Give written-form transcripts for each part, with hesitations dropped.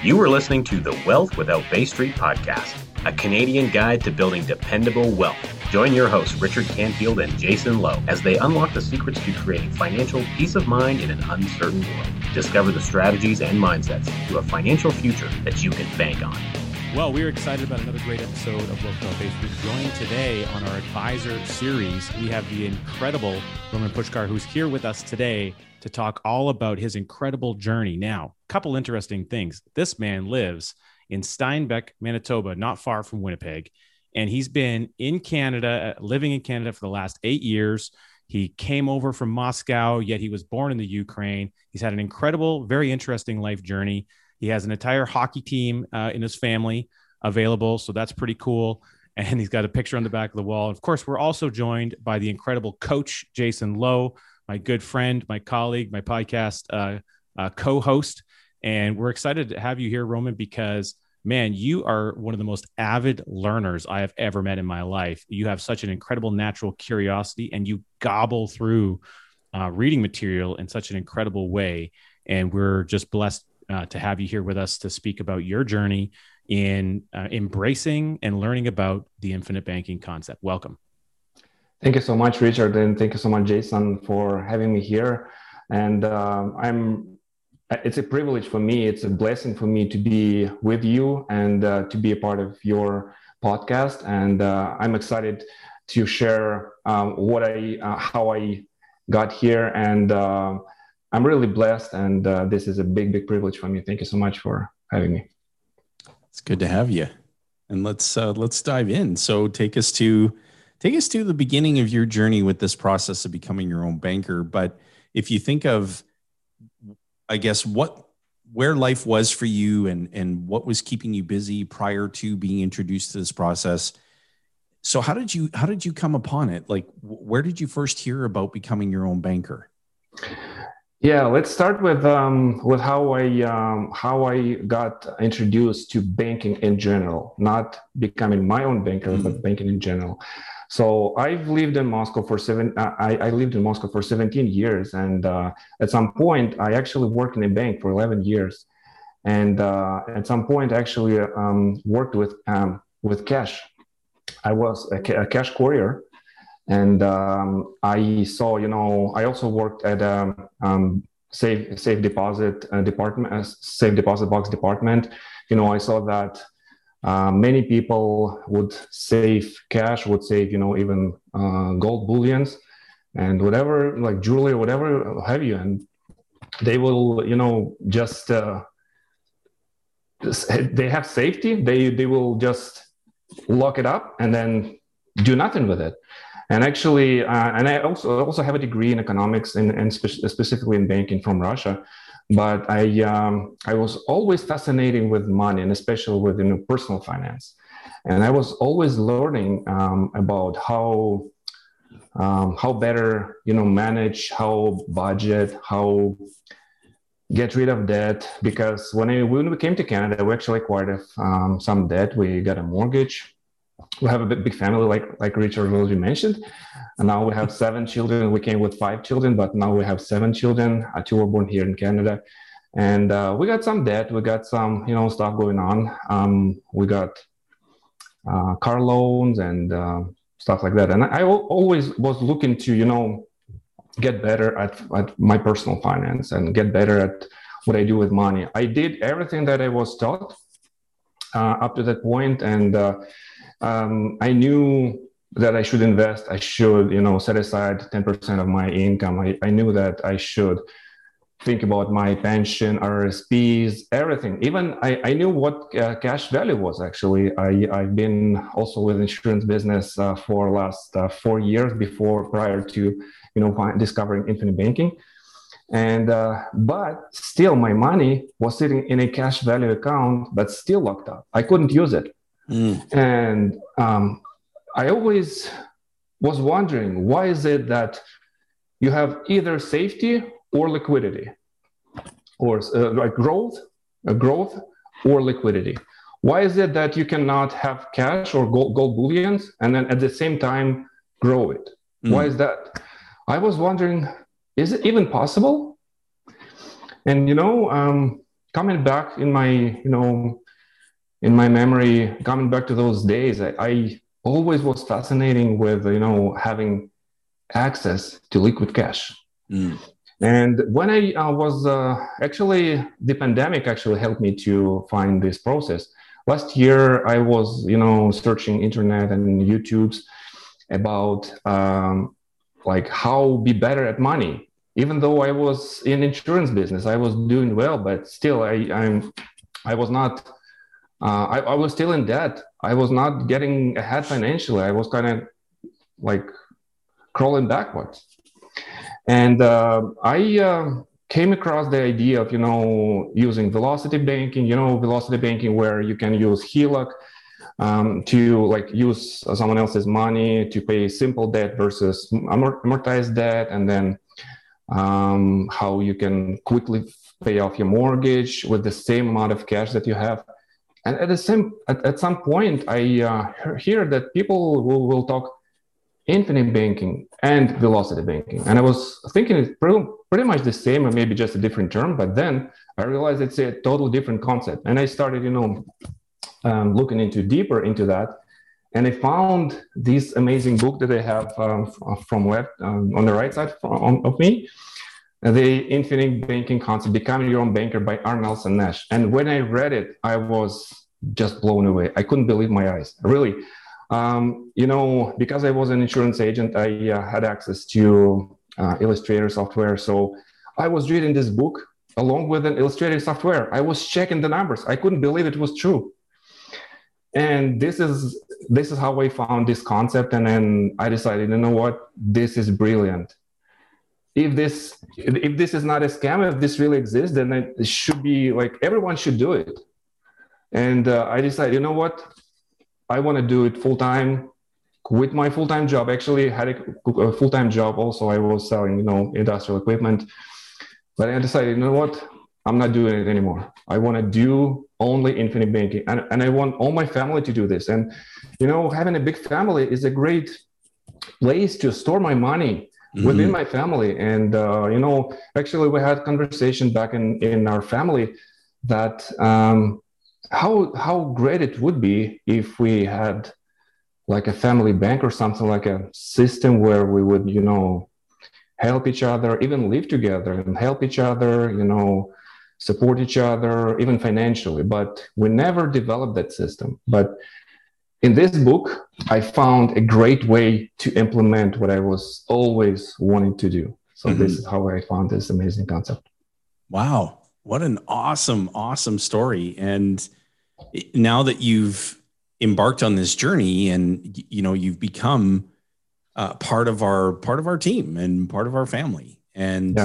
You are listening to the Wealth Without Bay Street podcast, a Canadian guide to building dependable wealth. Join your hosts, Richard Canfield and Jason Lowe, as they unlock the secrets to creating financial peace of mind in an uncertain world. Discover the strategies and mindsets to a financial future that you can bank on. Well, we're excited about another great episode of Wealth Without Bay Street. Joined today on our advisor series, we have the incredible Roman Pushkar, who's here with us today to talk all about his incredible journey. Now, a couple interesting things. This man lives in Steinbeck, Manitoba, not far from Winnipeg, and he's been in Canada, living in Canada for the last 8 years. He came over from Moscow, yet he was born in the Ukraine. He's had an incredible, very interesting life journey. He has an entire hockey team in his family available, so that's pretty cool. And he's got a picture on the back of the wall. Of course, we're also joined by the incredible coach, Jason Lowe, my good friend, my colleague, my podcast co-host. And we're excited to have you here, Roman, because, man, you are one of the most avid learners I have ever met in my life. You have such an incredible natural curiosity, and you gobble through reading material in such an incredible way. And we're just blessed to have you here with us to speak about your journey in embracing and learning about the infinite banking concept. Welcome. Thank you so much, Richard, and thank you so much, Jason, for having me here. And it's a privilege for me. It's a blessing for me to be with you and to be a part of your podcast. And I'm excited to share how I got here. And I'm really blessed. And this is a big, big privilege for me. Thank you so much for having me. It's good to have you. And let's dive in. So take us to the beginning of your journey with this process of becoming your own banker. But if you think of, I guess, where life was for you and what was keeping you busy prior to being introduced to this process. So how did you come upon it? Like, where did you first hear about becoming your own banker? Yeah, let's start with how I got introduced to banking in general, not becoming my own banker, but banking in general. So I've lived in Moscow for I lived in Moscow for 17 years. And at some point, I actually worked in a bank for 11 years. And at some point, I actually worked with cash. I was a cash courier. And I saw, I also worked at a safe deposit department, safe deposit box department. I saw that many people would save cash, would save, even gold bullions and whatever, like jewelry, whatever have you. And they will, just, they have safety. They will just lock it up and then do nothing with it. And actually, and I also have a degree in economics and specifically in banking from Russia. But I was always fascinated with money, and especially with personal finance. And I was always learning about how better manage, how budget, how get rid of debt. Because when we came to Canada, we actually acquired some debt. We got a mortgage. We have a big family, like Richard already mentioned. And now we have 7 children. We came with 5 children, but now we have 7 children. 2 were born here in Canada. And we got some debt. We got some, stuff going on. We got car loans and stuff like that. And I always was looking to, get better at my personal finance and get better at what I do with money. I did everything that I was taught up to that point. And I knew that I should invest. I should, set aside 10% of my income. I knew that I should think about my pension, RSPs, everything. Even I knew what cash value was, actually. I've been also with insurance business for last 4 years prior to, discovering infinite banking. And, but still my money was sitting in a cash value account, but still locked up. I couldn't use it. And I always was wondering, why is it that you have either safety or liquidity, or like growth or liquidity? Why is it that you cannot have cash or gold bullions and then at the same time grow it? Why is that? I was wondering, is it even possible? And coming back in my, in my memory, coming back to those days, I always was fascinating with, having access to liquid cash. Mm. And when I was actually, the pandemic actually helped me to find this process. Last year, I was, searching internet and YouTubes about like how be better at money. Even though I was in insurance business, I was doing well, but still, I was not. I was still in debt. I was not getting ahead financially. I was kind of like crawling backwards. And I came across the idea of, using velocity banking, velocity banking where you can use HELOC to like use someone else's money to pay simple debt versus amortized debt. And then how you can quickly pay off your mortgage with the same amount of cash that you have. And at some point, I hear that people will talk infinite banking and velocity banking. And I was thinking it's pretty much the same or maybe just a different term. But then I realized it's a totally different concept. And I started, looking deeper into that. And I found this amazing book that I have from web on the right side of me, The Infinite Banking Concept, Becoming Your Own Banker by R. Nelson Nash. And when I read it, I was just blown away. I couldn't believe my eyes, really. Because I was an insurance agent, I had access to Illustrator software. So I was reading this book along with an Illustrator software. I was checking the numbers. I couldn't believe it was true. And this is how I found this concept. And then I decided, you know what, this is brilliant. If this is not a scam, if this really exists, then it should be like everyone should do it. And I decided, you know what, I want to do it full time, quit my full time job. Actually, had a full time job also. I was selling, industrial equipment. But I decided, you know what, I'm not doing it anymore. I want to do only infinite banking, and I want all my family to do this. And having a big family is a great place to store my money within my family. And actually, we had conversation back in our family that how great it would be if we had like a family bank or something, like a system where we would help each other, even live together and help each other, support each other, even financially. But we never developed that system. But in this book, I found a great way to implement what I was always wanting to do. So this is how I found this amazing concept. Wow. What an awesome, awesome story. And now that you've embarked on this journey and, you've become part of our team and part of our family, and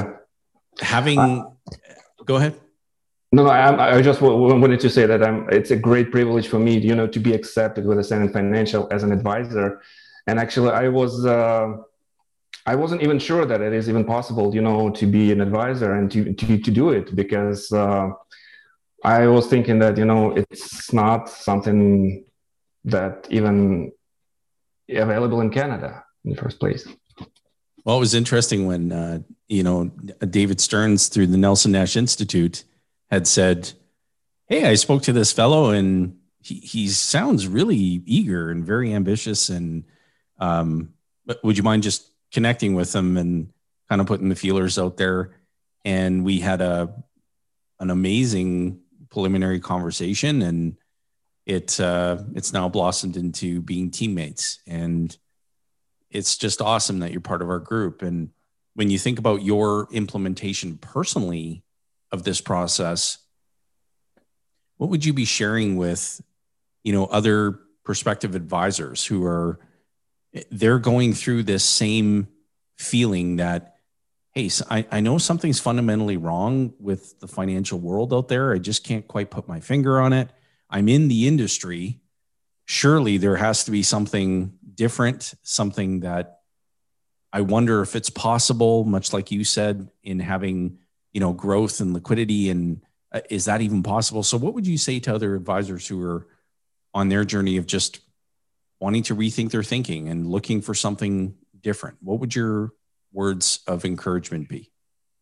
go ahead. No, I just wanted to say that it's a great privilege for me, to be accepted with Ascendant Financial as an advisor. And actually, I wasn't even sure that it is even possible, to be an advisor and to do it, because I was thinking that, it's not something that even available in Canada in the first place. Well, it was interesting when, David Stearns through the Nelson Nash Institute had said, hey, I spoke to this fellow and he sounds really eager and very ambitious. And would you mind just connecting with him and kind of putting the feelers out there? And we had an amazing preliminary conversation, and it's now blossomed into being teammates. And it's just awesome that you're part of our group. And when you think about your implementation personally of this process, what would you be sharing with, other prospective advisors who they're going through this same feeling that, hey, so I know something's fundamentally wrong with the financial world out there. I just can't quite put my finger on it. I'm in the industry. Surely there has to be something different, something that I wonder if it's possible, much like you said, in having, growth and liquidity, and is that even possible? So what would you say to other advisors who are on their journey of just wanting to rethink their thinking and looking for something different? What would your words of encouragement be?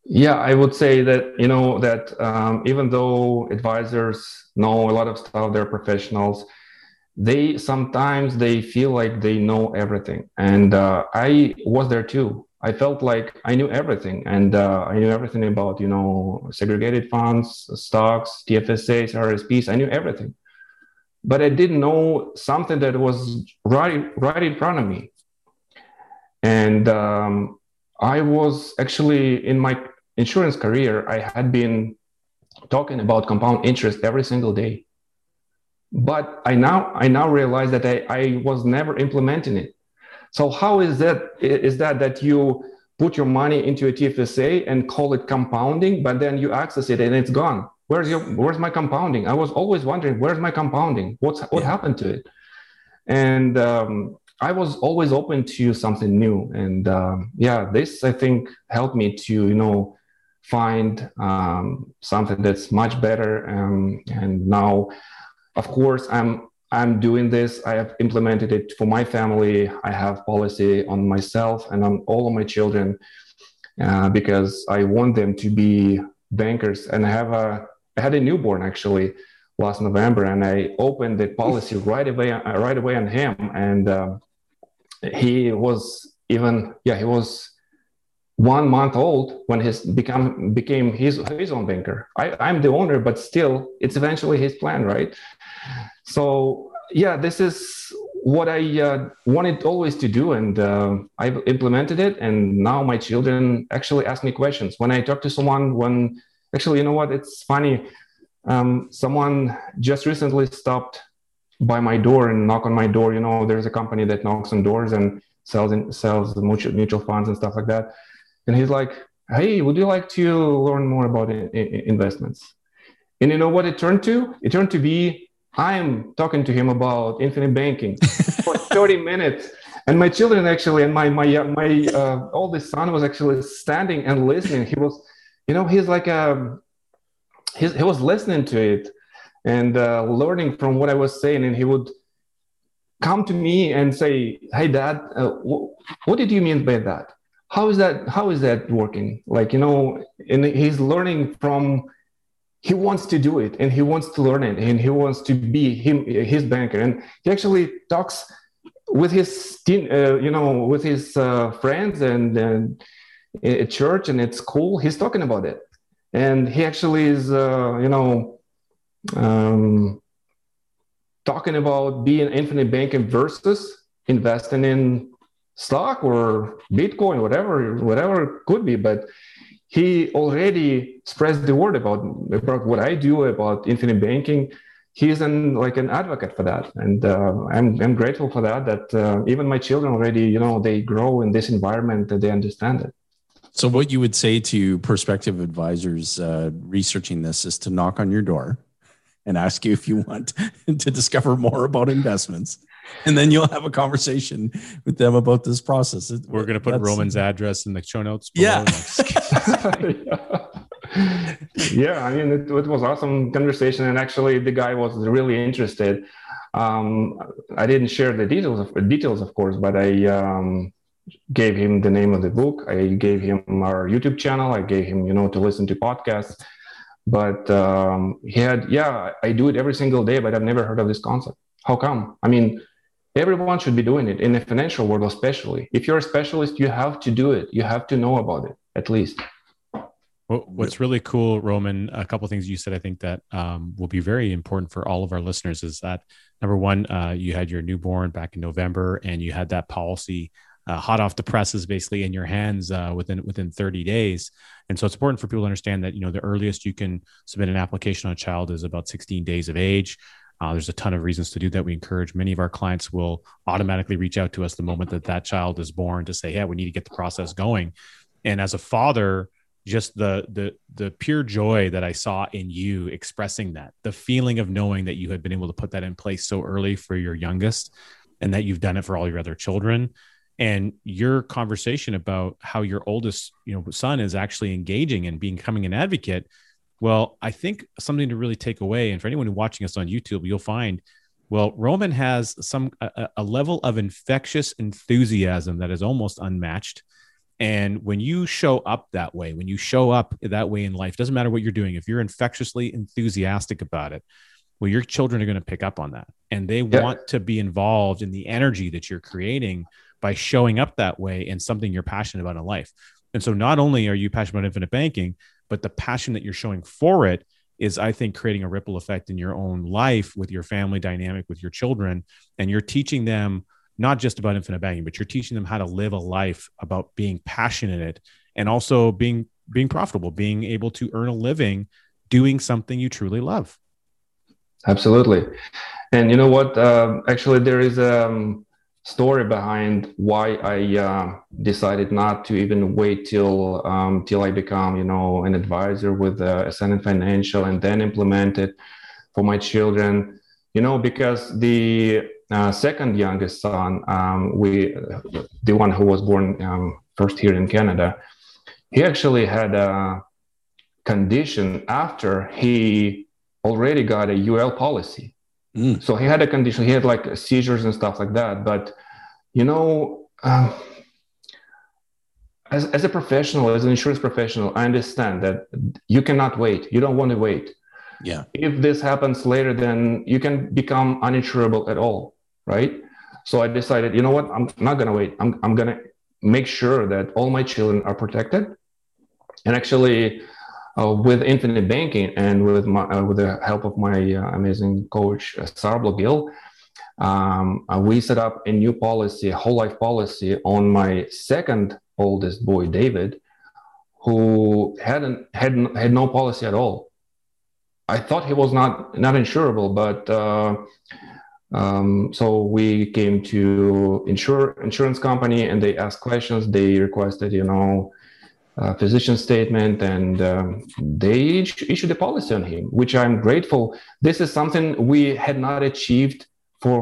Yeah, I would say that, that even though advisors know a lot of stuff, they're professionals, they sometimes they feel like they know everything. And I was there too. I felt like I knew everything, and I knew everything about, segregated funds, stocks, TFSAs, RSPs. I knew everything, but I didn't know something that was right in front of me. And I was actually in my insurance career, I had been talking about compound interest every single day. But I now realize that I was never implementing it. So how is that you put your money into a TFSA and call it compounding, but then you access it and it's gone? Where's my compounding? I was always wondering, where's my compounding? What happened to it? And I was always open to something new. And this I think helped me to find something that's much better. And now, of course, I'm doing this. I have implemented it for my family. I have policy on myself and on all of my children because I want them to be bankers. And I had a newborn actually last November, and I opened the policy right away on him. And he was 1 month old when became his own banker. I'm the owner, but still, it's eventually his plan, right? So yeah, this is what I wanted always to do, and I've implemented it. And now my children actually ask me questions when I talk to someone. Actually, you know what? It's funny. Someone just recently stopped by my door and knocked on my door. There's a company that knocks on doors and sells mutual funds and stuff like that. And he's like, "Hey, would you like to learn more about investments?" And you know what it turned to? It turned to be, I'm talking to him about infinite banking for 30 minutes. And my children actually, and my oldest son was actually standing and listening. He was, he's like, he was listening to it and learning from what I was saying. And he would come to me and say, "Hey, Dad, what did you mean by that? How is that working?" And he's learning from, he wants to do it and he wants to learn it and he wants to be his banker. And he actually talks with his with his friends and at church and at school. He's talking about it. And he actually is, talking about being infinite banking versus investing in stock or Bitcoin, whatever it could be. But he already spreads the word about what I do about infinite banking. He's an advocate for that, and I'm grateful for that. That even my children already, they grow in this environment, that they understand it. So what you would say to prospective advisors researching this is to knock on your door and ask you if you want to discover more about investments. And then you'll have a conversation with them about this process. We're going to put Roman's address in the show notes below. Yeah. I mean, it was awesome conversation. And actually the guy was really interested. I didn't share the details, of course, but I gave him the name of the book. I gave him our YouTube channel. I gave him, to listen to podcasts. But I do it every single day, but I've never heard of this concept. How come? I mean, everyone should be doing it in the financial world, especially. If you're a specialist, you have to do it. You have to know about it, at least. Well, what's really cool, Roman, a couple of things you said, I think that will be very important for all of our listeners is that, number one, you had your newborn back in November and you had that policy hot off the presses, basically in your hands within 30 days. And so it's important for people to understand that, the earliest you can submit an application on a child is about 16 days of age. There's a ton of reasons to do that. We encourage many of our clients will automatically reach out to us the moment that child is born to say, "Yeah, we need to get the process going." And as a father, just the pure joy that I saw in you expressing that, the feeling of knowing that you had been able to put that in place so early for your youngest and that you've done it for all your other children. And your conversation about how your oldest, son is actually engaging and becoming an advocate. Well, I think something to really take away, and for anyone watching us on YouTube, you'll find, well, Roman has a level of infectious enthusiasm that is almost unmatched. And when you show up that way, in life, doesn't matter what you're doing. If you're infectiously enthusiastic about it, well, your children are going to pick up on that, and they want to be involved in the energy that you're creating by showing up that way in something you're passionate about in life. And so not only are you passionate about infinite banking, but the passion that you're showing for it is, I think, creating a ripple effect in your own life with your family dynamic, with your children. And you're teaching them not just about infinite banking, but you're teaching them how to live a life about being passionate in it, and also being profitable, being able to earn a living doing something you truly love. Absolutely. And you know what? Actually, there is a story behind why I decided not to even wait till I become, an advisor with Ascendant Financial and then implement it for my children. Because the second youngest son, the one who was born first here in Canada, he actually had a condition after he already got a UL policy. So he had a condition, he had like seizures and stuff like that. But, as a professional, as an insurance professional, I understand that you cannot wait. You don't want to wait. Yeah. If this happens later, then you can become uninsurable at all, right? So I decided, you know what, I'm not going to wait. I'm going to make sure that all my children are protected. And actually, with infinite banking and with the help of my amazing coach, Sarah Blogill, we set up a new policy, a whole life policy on my second oldest boy, David, who had no policy at all. I thought he was not insurable, but so we came to insurance company and they asked questions. They requested, physician statement, and they issued a policy on him, which I'm grateful. This is something we had not achieved for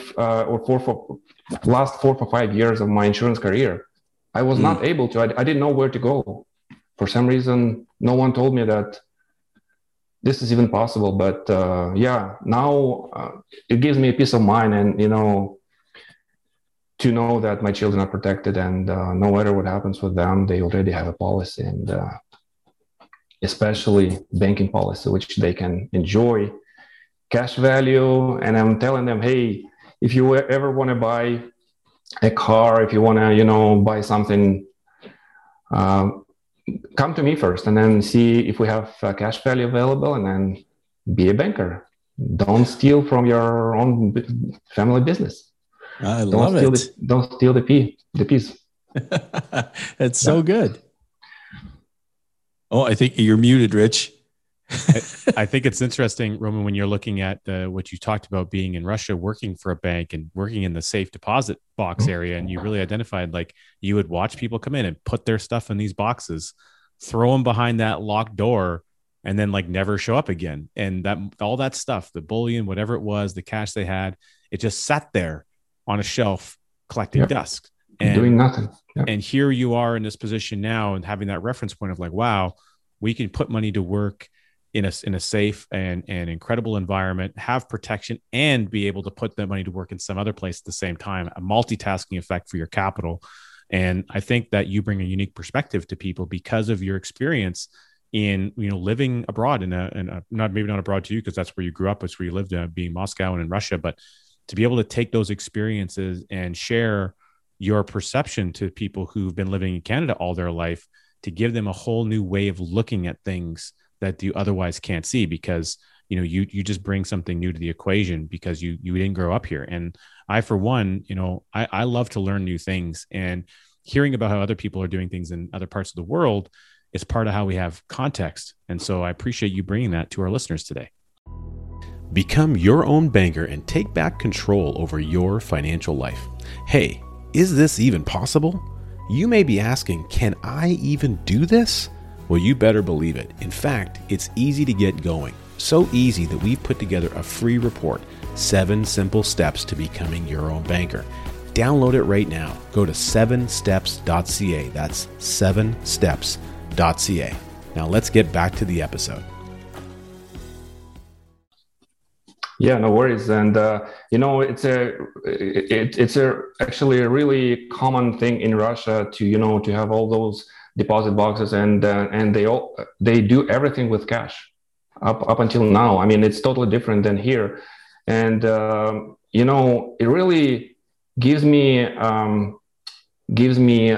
last 4 or 5 years of my insurance career. I was not able to. I didn't know where to go. For some reason, no one told me that this is even possible. But now it gives me a peace of mind, and to know that my children are protected, and no matter what happens with them, they already have a policy, and especially banking policy, which they can enjoy cash value. And I'm telling them, hey, if you ever want to buy a car, if you want to, buy something, come to me first, and then see if we have cash value available, and then be a banker. Don't steal from your own family business. I love it. Don't steal the piece. That's so good. Oh, I think you're muted, Rich. I think it's interesting, Roman, when you're looking at what you talked about being in Russia, working for a bank and working in the safe deposit box area. And you really identified, like, you would watch people come in and put their stuff in these boxes, throw them behind that locked door, and then like never show up again. And that all that stuff, the bullion, whatever it was, the cash they had, it just sat there on a shelf collecting dust and doing nothing. And here you are in this position now, and having that reference point of like, wow, we can put money to work in a safe and incredible environment, have protection, and be able to put that money to work in some other place at the same time, a multitasking effect for your capital. And I think that you bring a unique perspective to people because of your experience in, living abroad in a not abroad to you, because that's where you grew up, it's where you lived, being Moscow and in Russia, but to be able to take those experiences and share your perception to people who've been living in Canada all their life, to give them a whole new way of looking at things that you otherwise can't see, because you just bring something new to the equation because you didn't grow up here. And I, for one, I love to learn new things, and hearing about how other people are doing things in other parts of the world is part of how we have context. And so I appreciate you bringing that to our listeners today. Become your own banker and take back control over your financial life. Hey, is this even possible? You may be asking, can I even do this? Well, you better believe it. In fact, it's easy to get going. So easy that we've put together a free report, 7 simple steps to becoming your own banker. Download it right now. Go to 7steps.ca. That's 7steps.ca. Now let's get back to the episode. Yeah, no worries. And it's actually a really common thing in Russia to have all those deposit boxes, and they do everything with cash up until now. I mean, it's totally different than here, and it really gives me gives me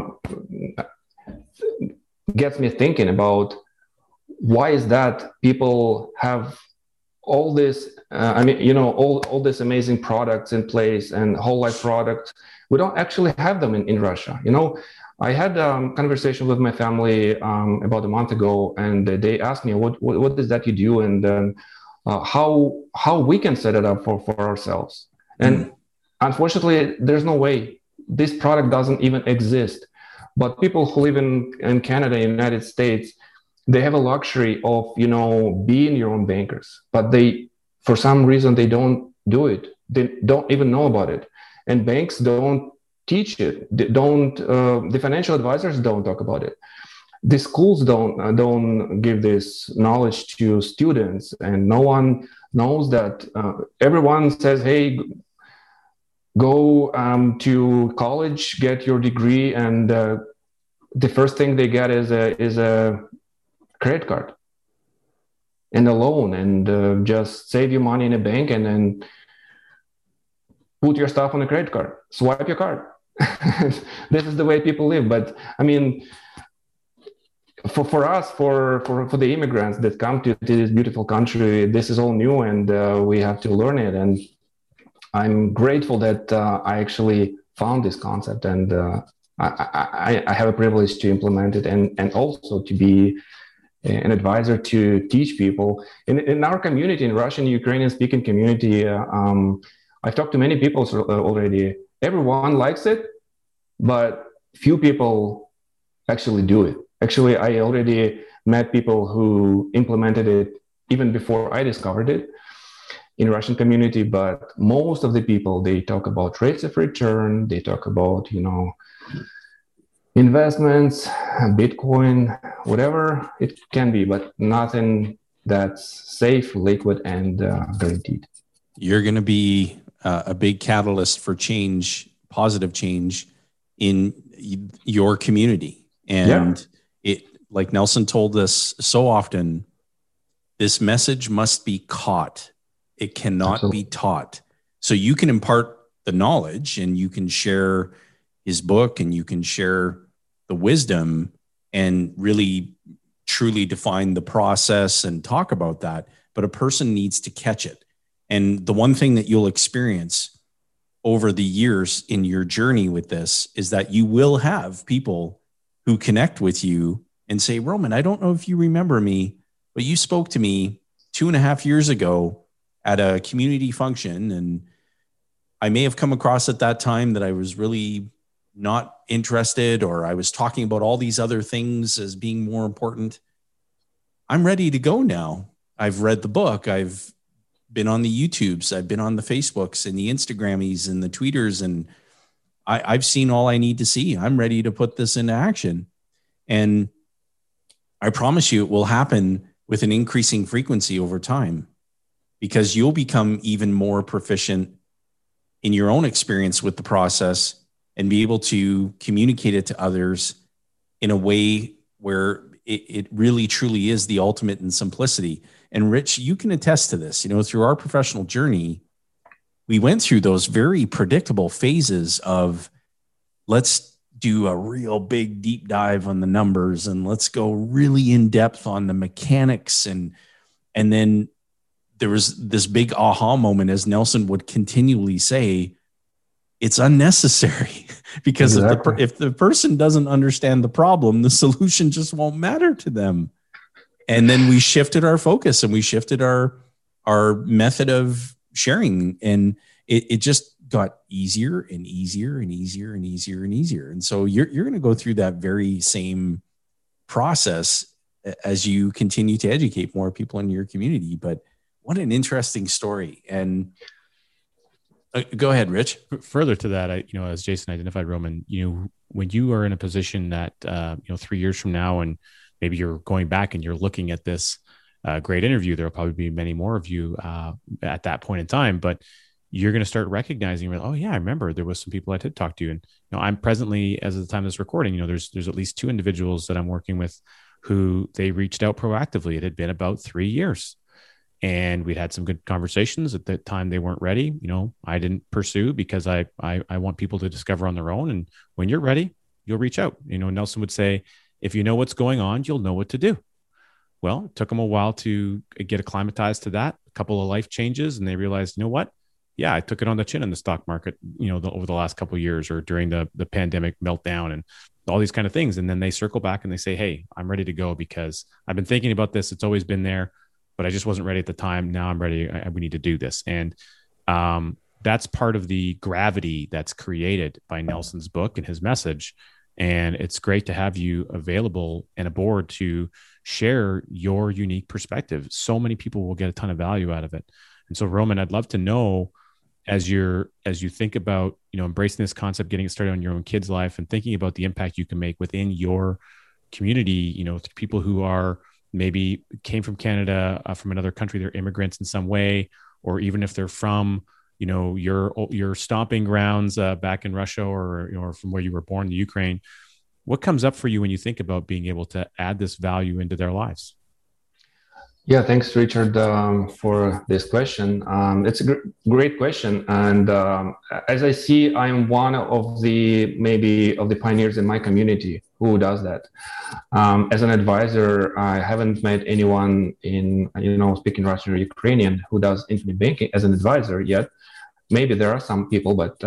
gets me thinking about why is that people have all this all these amazing products in place and whole life products. We don't actually have them in Russia. I had a conversation with my family about a month ago, and they asked me, what is that you do, and how we can set it up for ourselves. And unfortunately, there's no way. This product doesn't even exist. But people who live in Canada, United States, they have a luxury of being your own bankers, but for some reason they don't do it. They don't even know about it, and banks don't teach it. They don't. The financial advisors don't talk about it. The schools don't give this knowledge to students, and no one knows that. Everyone says, "Hey, go to college, get your degree," and the first thing they get is a credit card and a loan, and just save your money in a bank and then put your stuff on a credit card, swipe your card. This is the way people live. But I mean, for us, for the immigrants that come to this beautiful country, this is all new, and we have to learn it. And I'm grateful that I actually found this concept, and I have a privilege to implement it, and also to be an advisor to teach people in our community, in Russian Ukrainian speaking community. I've talked to many people already. Everyone likes it, but few people actually do it. Actually, I already met people who implemented it even before I discovered it in Russian community. But most of the people, they talk about rates of return. They talk about, investments, Bitcoin, whatever it can be, but nothing that's safe, liquid, and guaranteed. You're going to be a big catalyst for change, positive change in your community. And like Nelson told us so often, this message must be caught. It cannot be taught. So you can impart the knowledge, and you can share his book, and you can share the wisdom and really truly define the process and talk about that. But a person needs to catch it. And the one thing that you'll experience over the years in your journey with this is that you will have people who connect with you and say, Roman, I don't know if you remember me, but you spoke to me 2.5 years ago at a community function. And I may have come across at that time that I was really not interested, or I was talking about all these other things as being more important. I'm ready to go now. I've read the book. I've been on the YouTubes. I've been on the Facebooks and the Instagrammies and the Tweeters, and I've seen all I need to see. I'm ready to put this into action. And I promise you it will happen with an increasing frequency over time, because you'll become even more proficient in your own experience with the process and be able to communicate it to others in a way where it really truly is the ultimate in simplicity. And Rich, you can attest to this. Through our professional journey, we went through those very predictable phases of, let's do a real big deep dive on the numbers, and let's go really in depth on the mechanics. And then there was this big aha moment, as Nelson would continually say, it's unnecessary, because if the person doesn't understand the problem, the solution just won't matter to them. And then we shifted our focus, and we shifted our method of sharing, and it just got easier and easier and easier and easier and easier. And so you're going to go through that very same process as you continue to educate more people in your community. But what an interesting story. And go ahead, Rich. Further to that, as Jason identified, Roman, when you are in a position that, 3 years from now, and maybe you're going back and you're looking at this a great interview. There'll probably be many more of you at that point in time, but you're going to start recognizing, oh yeah, I remember there was some people I did talk to. And, I'm presently, as of the time of this recording, there's at least 2 individuals that I'm working with who they reached out proactively. It had been about 3 years and we'd had some good conversations. At that time, they weren't ready. I didn't pursue because I want people to discover on their own. And when you're ready, you'll reach out. Nelson would say, if you know what's going on, you'll know what to do. Well, it took them a while to get acclimatized to that, a couple of life changes, and they realized, what? Yeah, I took it on the chin in the stock market, over the last couple of years, or during the pandemic meltdown and all these kind of things. And then they circle back and they say, hey, I'm ready to go because I've been thinking about this. It's always been there, but I just wasn't ready at the time. Now I'm ready. We need to do this. And that's part of the gravity that's created by Nelson's book and his message. And it's great to have you available and aboard to share your unique perspective. So many people will get a ton of value out of it. And so, Roman, I'd love to know, as you think about, embracing this concept, getting it started on your own kid's life and thinking about the impact you can make within your community, people who are maybe came from Canada, from another country, they're immigrants in some way, or even if they're from, your stomping grounds back in Russia or from where you were born, the Ukraine. What comes up for you when you think about being able to add this value into their lives? Yeah, thanks, Richard, for this question. It's a great question. And as I see, I'm one of the pioneers in my community who does that. As an advisor, I haven't met anyone in, speaking Russian or Ukrainian who does infinite banking as an advisor yet. Maybe there are some people, but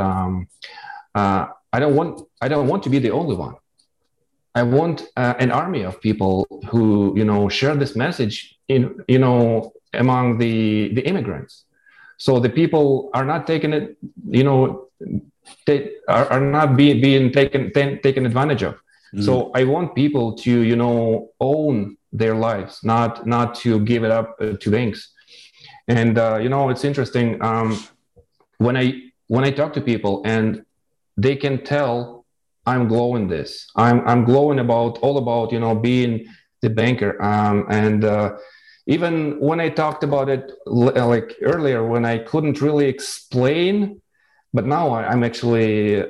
I don't want to be the only one. I want an army of people who, share this message among the immigrants. So the people are not taking it, they are not being taken advantage of. Mm-hmm. So I want people to, own their lives, not to give it up to banks. And, it's interesting when I talk to people and they can tell I'm glowing this. I'm glowing about being the banker. And even when I talked about it like earlier, when I couldn't really explain, but now I'm actually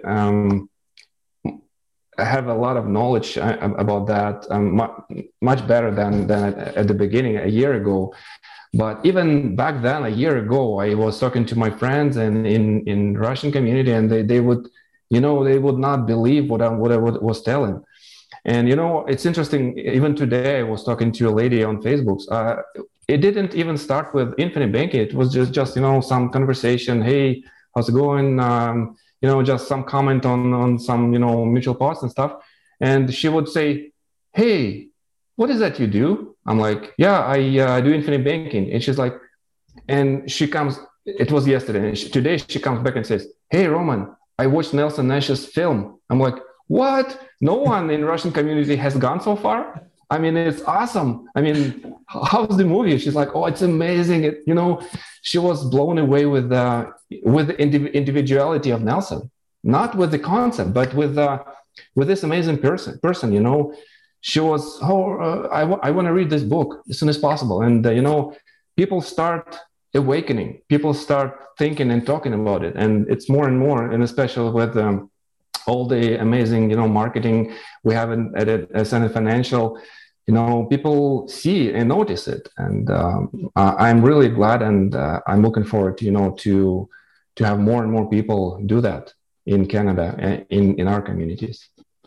I have a lot of knowledge about that, much better than at the beginning a year ago. But even back then, a year ago, I was talking to my friends and in Russian community, and they would. They would not believe what I was telling. And, it's interesting. Even today, I was talking to a lady on Facebook. It didn't even start with infinite banking. It was just some conversation. Hey, how's it going? Just some comment on some, mutual posts and stuff. And she would say, hey, what is that you do? I'm like, yeah, I do infinite banking. And she's like, and she comes, it was yesterday. And today she comes back and says, hey, Roman, I watched Nelson Nash's film. I'm like, what? No one in Russian community has gone so far? I mean, it's awesome. I mean, how's the movie? She's like, oh, it's amazing. She was blown away with the individuality of Nelson, not with the concept, but with this amazing person. She was, I want to read this book as soon as possible. And, people start awakening. People start thinking and talking about it, and it's more and more, and especially with all the amazing marketing we have at Ascendant Financial, people see and notice it, and I'm really glad, and I'm looking forward to have more and more people do that in Canada and in our communities.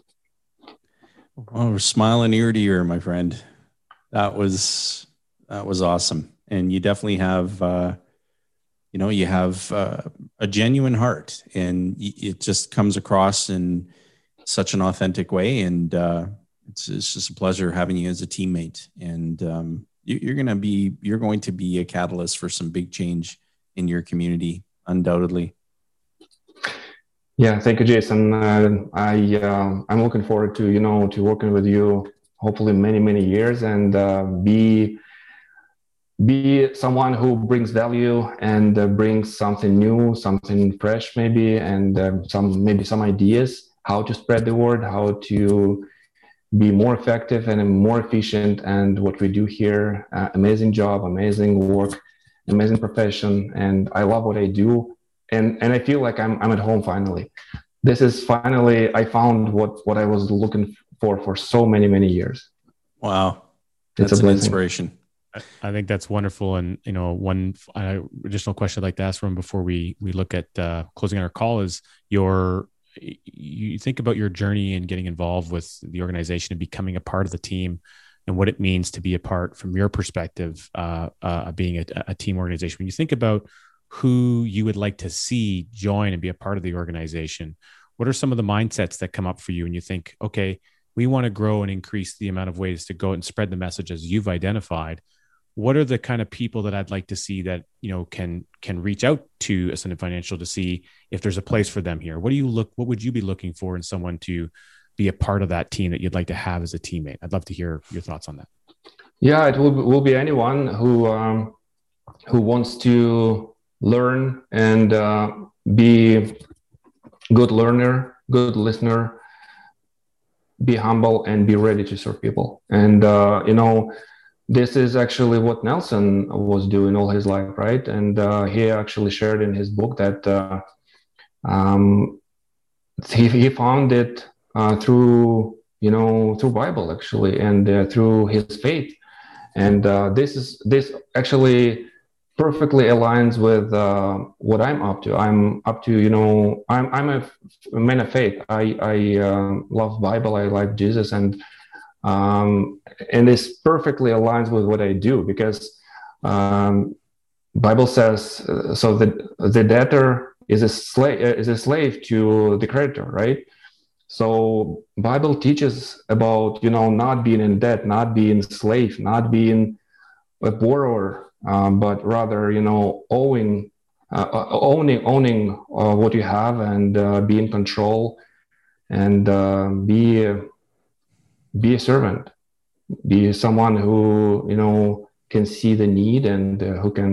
Oh, smiling ear to ear, my friend. That was awesome. And you definitely have, you have a genuine heart, and it just comes across in such an authentic way. And it's just a pleasure having you as a teammate. And you're going to be a catalyst for some big change in your community, undoubtedly. Yeah, thank you, Jason. I'm looking forward to working with you, hopefully many years, and be someone who brings value and brings something new, something fresh, maybe, and some ideas how to spread the word, how to be more effective and more efficient. And what we do here, amazing job, amazing work, amazing profession. And I love what I do. And I feel like I'm at home finally. This is finally, I found what I was looking for so many years. Wow. That's an inspiration. I think that's wonderful. And, one additional question I'd like to ask Roman before we look at closing our call is you think about your journey and getting involved with the organization and becoming a part of the team and what it means to be a part from your perspective, being a team organization. When you think about who you would like to see join and be a part of the organization, what are some of the mindsets that come up for you? And you think, okay, we want to grow and increase the amount of ways to go and spread the message as you've identified. What are the kind of people that I'd like to see that, can reach out to Ascendant Financial to see if there's a place for them here? What would you be looking for in someone to be a part of that team that you'd like to have as a teammate? I'd love to hear your thoughts on that. Yeah, it will be anyone who wants to learn and be good learner, good listener, be humble, and be ready to serve people. And, this is actually what Nelson was doing all his life, right? And he actually shared in his book that he found it through Bible actually, and through his faith. And this actually perfectly aligns with what I'm up to. I'm a man of faith. I love Bible. I like Jesus, and this perfectly aligns with what I do, because Bible says so that the debtor is a slave to the creditor, right? So Bible teaches about not being in debt, not being slave, not being a borrower, but rather owning what you have, and be in control, and be a servant, be someone who can see the need, and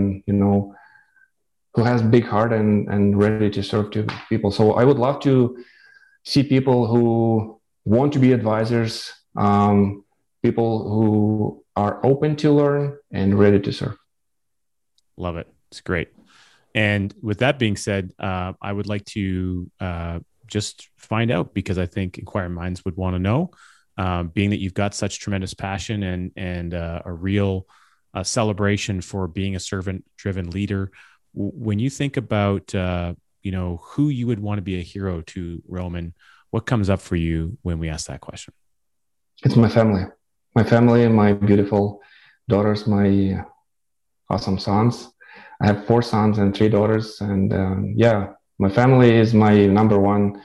who has big heart and ready to serve to people. So I would love to see people who want to be advisors, people who are open to learn and ready to serve. Love it. It's great. And with that being said, I would like to just find out, because I think inquiring minds would want to know, being that you've got such tremendous passion and a real celebration for being a servant-driven leader. When you think about who you would want to be a hero to, Roman, what comes up for you when we ask that question? It's my family, my beautiful daughters, my awesome sons. I have 4 sons and 3 daughters, and my family is my number one.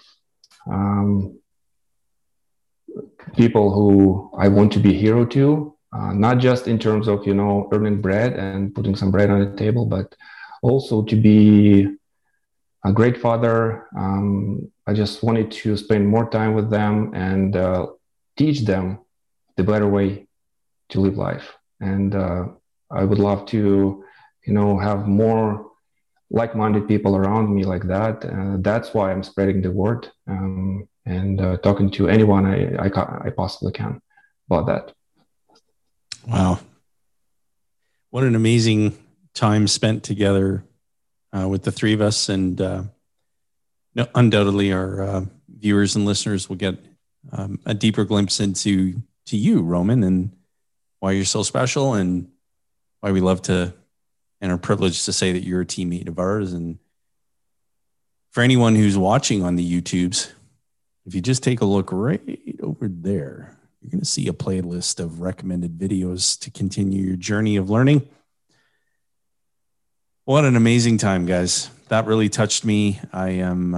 People who I want to be a hero to, not just in terms of, earning bread and putting some bread on the table, but also to be a great father. I just wanted to spend more time with them and teach them the better way to live life. And I would love to, have more like-minded people around me like that. That's why I'm spreading the word. And talking to anyone I possibly can about that. Wow. What an amazing time spent together with the 3 of us. And undoubtedly our viewers and listeners will get a deeper glimpse into you, Roman, and why you're so special, and why we love to and are privileged to say that you're a teammate of ours. And for anyone who's watching on the YouTubes, if you just take a look right over there, you're going to see a playlist of recommended videos to continue your journey of learning. What an amazing time, guys. That really touched me. I'm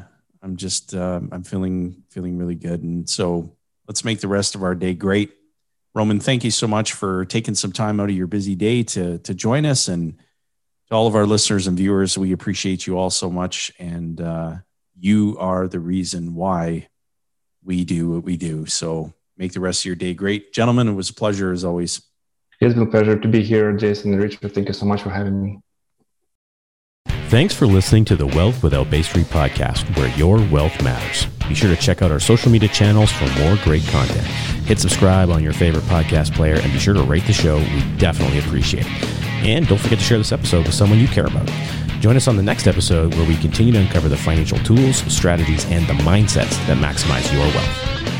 feeling really good. And so let's make the rest of our day great. Roman, thank you so much for taking some time out of your busy day to join us. And to all of our listeners and viewers, we appreciate you all so much. And you are the reason why we do what we do. So make the rest of your day great. Gentlemen, it was a pleasure as always. It's been a pleasure to be here, Jason and Richard. Thank you so much for having me. Thanks for listening to the Wealth Without Bay Street podcast, where your wealth matters. Be sure to check out our social media channels for more great content. Hit subscribe on your favorite podcast player and be sure to rate the show. We definitely appreciate it. And don't forget to share this episode with someone you care about. Join us on the next episode where we continue to uncover the financial tools, strategies, and the mindsets that maximize your wealth.